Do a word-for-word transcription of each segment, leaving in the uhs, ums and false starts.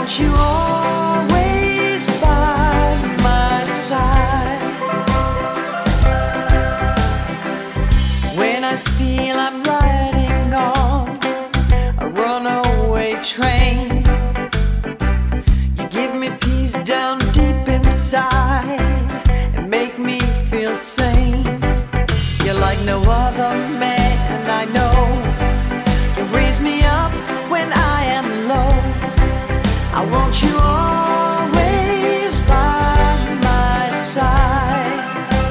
want you always by my side. When I feel I'm riding on a runaway train, you give me peace down deep inside and make me feel sane. You're like no other man I know. You raise me up when I am low. I want you always by my side.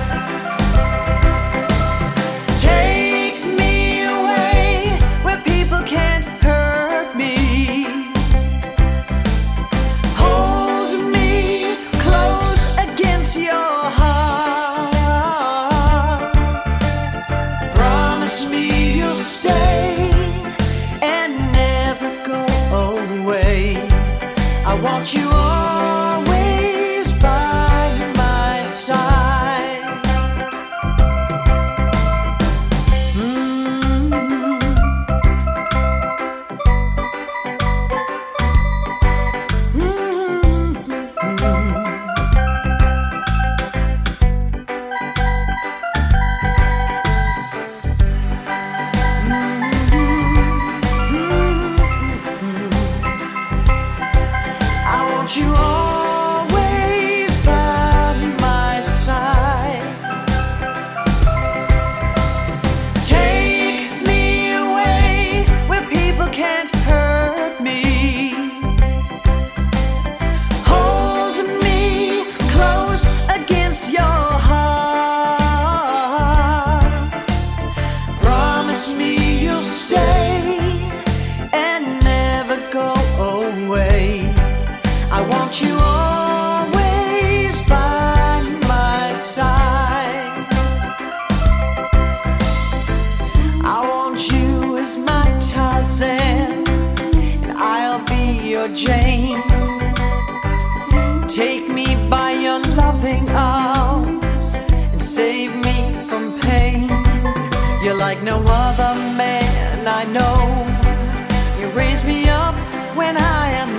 Take me away where people can't hurt me. Hold me close against your heart. Promise me you'll stay and never go away. I want you always by my side. Mm-hmm. I want you always by my side. Take me away where people can't hurt me. Hold me close against your heart. Promise me you'll stay and never go away. I want you always by my side. I want you as my Tarzan, and I'll be your Jane. Take me by your loving arms and save me from pain. You're like no other man I know. You raise me up when I am